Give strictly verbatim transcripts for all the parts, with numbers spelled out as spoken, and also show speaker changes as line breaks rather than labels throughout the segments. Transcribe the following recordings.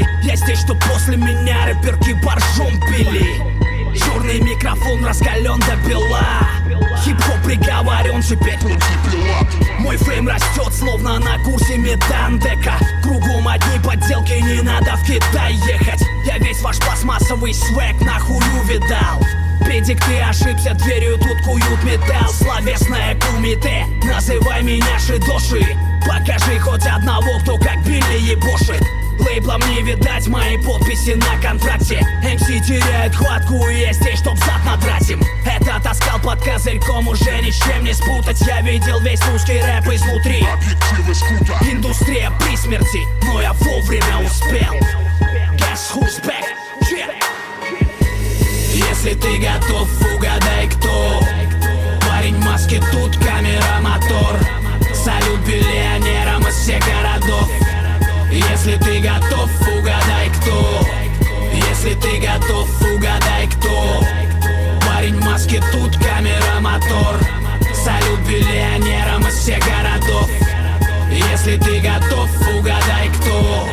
пили. Я здесь, что после меня рэперки боржом пили. Черный микрофон раскален до бела. Хип-хоп приговорен шипеть. Мой фейм растет, словно на курсе Медандека. Кругом одни подделки, не надо в Китай ехать. Я весь ваш пластмассовый свек нахуй увидал. Педик, ты ошибся, дверью тут куют металл. Словесная кумите, называй меня Шидоши. Покажи хоть одного, кто как Билли ебошит. Лейблом не видать мои подписи на контракте. эм си теряет хватку, и я здесь, чтоб зад надрать им. Это таскал под козырьком, уже ни с чем не спутать. Я видел весь русский рэп изнутри. Индустрия при смерти, но я вовремя успел. Guess who's back? Yeah. Если ты готов, угадай кто. Парень в маске, тут камера, мотор. Салют биллионерам из всех городов. Если ты готов, угадай кто. Если ты готов, угадай кто. Парень в маске, тут камера, мотор. Салют биллионерам из всех городов. Если ты готов, угадай кто.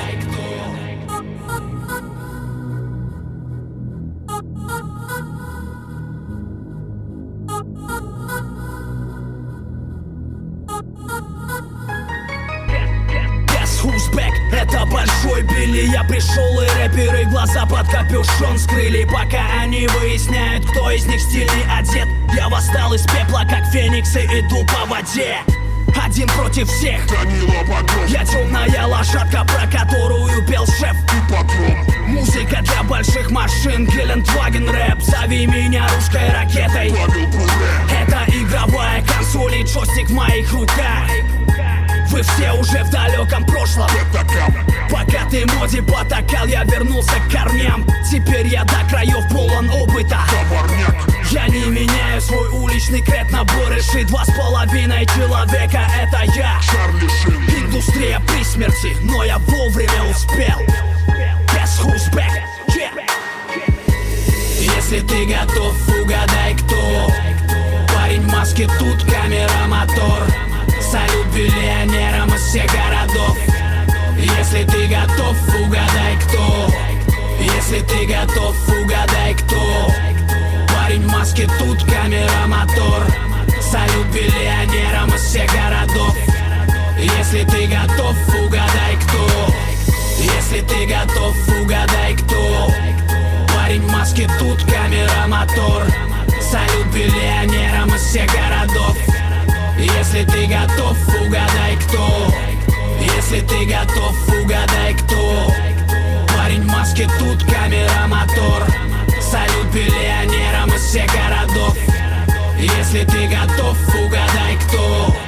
Who's back? Это большой Билли. Я пришел, и рэперы глаза под капюшон скрыли. Пока они выясняют, кто из них стильный одет. Я восстал из пепла, как феникс, и иду по воде. Один против всех.
Данила Багров.
Я темная лошадка, про которую пел шеф.
И патрон.
Музыка для больших машин, Гелендваген рэп. Зови меня русской ракетой.
Павел Буре.
Это игровая консоль и джойстик в моих руках. Вы все уже в далеком прошлом. Пока ты моде потакал, я вернулся к корням. Теперь я до краев полон опыта.
Товарняк.
Я не меняю свой уличный крет на барыши. Два с половиной человека, это я.
Чарли Шин.
Индустрия при смерти, но я вовремя успел. Guess who's back? Yeah. Если ты готов, угадай кто. Парень в маске, тут камера, мотор. Салют биллионерам из всех городов. Если ты готов, угадай кто. Если ты готов, угадай кто. Парень в маске, тут камера, мотор. Салют биллионерам из всех городов. Если ты готов, угадай кто. Если ты готов, угадай кто. Парень в маске, тут камера, мотор. Салют биллионерам из всех городов. Если ты готов, угадай кто. Если ты готов, угадай кто. Парень в маске, тут камера, мотор. Салют биллионерам из всех городов. Если ты готов, угадай кто.